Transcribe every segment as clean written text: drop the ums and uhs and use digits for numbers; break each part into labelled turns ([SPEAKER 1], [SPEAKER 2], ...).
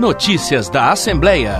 [SPEAKER 1] Notícias da Assembleia.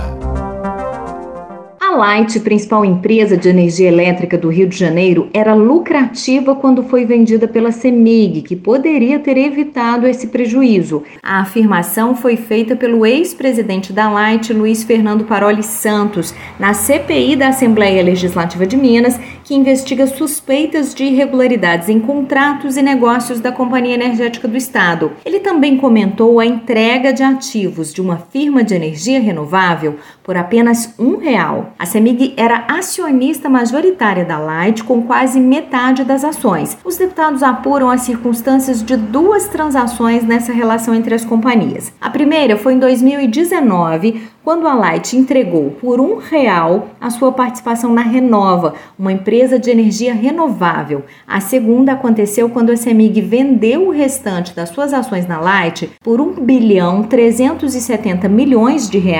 [SPEAKER 2] A Light, principal empresa de energia elétrica do Rio de Janeiro, era lucrativa quando foi vendida pela CEMIG, que poderia ter evitado esse prejuízo. A afirmação foi feita pelo ex-presidente da Light, Luiz Fernando Paroli Santos, na CPI da Assembleia Legislativa de Minas, que investiga suspeitas de irregularidades em contratos e negócios da Companhia Energética do Estado. Ele também comentou a entrega de ativos de uma firma de energia renovável por apenas R$1. A CEMIG era acionista majoritária da Light, com quase metade das ações. Os deputados apuram as circunstâncias de duas transações nessa relação entre as companhias. A primeira foi em 2019, quando a Light entregou por R$1 a sua participação na Renova, uma empresa de energia renovável. A segunda aconteceu quando a CEMIG vendeu o restante das suas ações na Light por R$1,370 bilhão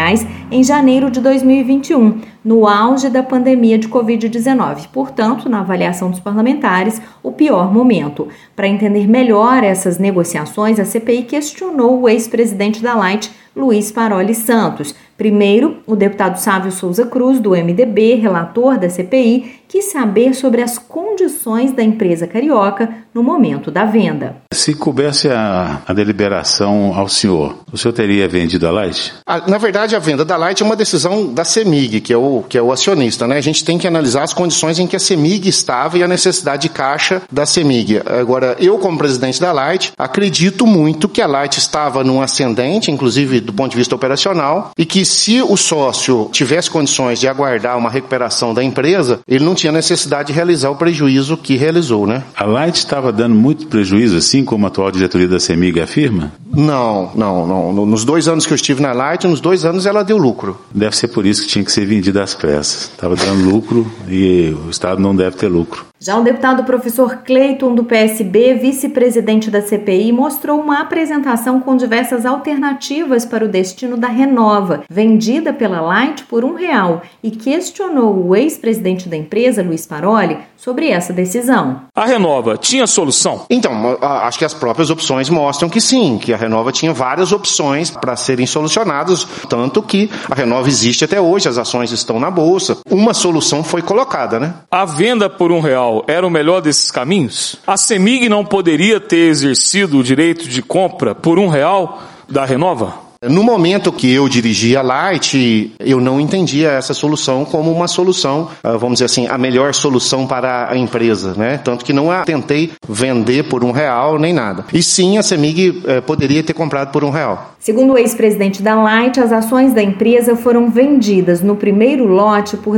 [SPEAKER 2] em janeiro de 2021, no auge da pandemia de Covid-19. Portanto, na avaliação dos parlamentares, o pior momento. Para entender melhor essas negociações, a CPI questionou o ex-presidente da Light, Luiz Paroli Santos. Primeiro, o deputado Sávio Souza Cruz, do MDB, relator da CPI, quis saber sobre as condições da empresa carioca no momento da venda.
[SPEAKER 3] Se coubesse a deliberação ao senhor, o senhor teria vendido a Light?
[SPEAKER 4] Na verdade, a venda da Light é uma decisão da CEMIG, que é o acionista, né? A gente tem que analisar as condições em que a CEMIG estava e a necessidade de caixa da CEMIG. Agora, eu, como presidente da Light, acredito muito que a Light estava num ascendente, inclusive do ponto de vista operacional, e que se o sócio tivesse condições de aguardar uma recuperação da empresa, ele não tinha necessidade de realizar o prejuízo que realizou, né?
[SPEAKER 3] A Light estava dando muito prejuízo, assim como a atual diretoria da CEMIG afirma?
[SPEAKER 4] Não. Nos 2 anos que eu estive na Light, nos 2 anos ela deu lucro.
[SPEAKER 3] Deve ser por isso que tinha que ser vendida às pressas. Estava dando lucro e o Estado não deve ter lucro.
[SPEAKER 2] Já o deputado professor Cleiton, do PSB, vice-presidente da CPI, mostrou uma apresentação com diversas alternativas para o destino da Renova, vendida pela Light por R$1, e questionou o ex-presidente da empresa, Luiz Paroli, sobre essa decisão.
[SPEAKER 5] A Renova tinha solução?
[SPEAKER 4] Então, acho que as próprias opções mostram que sim, que a Renova tinha várias opções para serem solucionadas, tanto que a Renova existe até hoje, as ações estão na Bolsa. Uma solução foi colocada, né?
[SPEAKER 5] A venda por R$1 era o melhor desses caminhos? A CEMIG não poderia ter exercido o direito de compra por R$1 da Renova?
[SPEAKER 4] No momento que eu dirigi a Light, eu não entendia essa solução como uma solução, vamos dizer assim, a melhor solução para a empresa, né? Tanto que não a tentei vender por R$1 nem nada. E sim, a CEMIG poderia ter comprado por R$1.
[SPEAKER 2] Segundo o ex-presidente da Light, as ações da empresa foram vendidas no primeiro lote por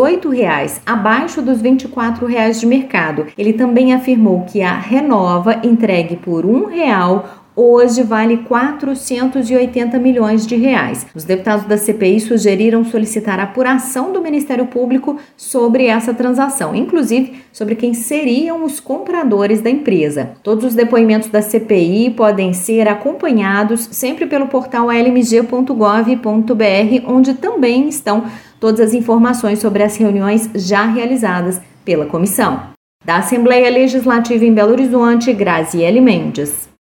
[SPEAKER 2] R$18, abaixo dos R$24 de mercado. Ele também afirmou que a Renova, entregue por R$1, hoje vale R$480 milhões. Os deputados da CPI sugeriram solicitar a apuração do Ministério Público sobre essa transação, inclusive sobre quem seriam os compradores da empresa. Todos os depoimentos da CPI podem ser acompanhados sempre pelo portal almg.gov.br, onde também estão todas as informações sobre as reuniões já realizadas pela comissão. Da Assembleia Legislativa em Belo Horizonte, Graziele Mendes.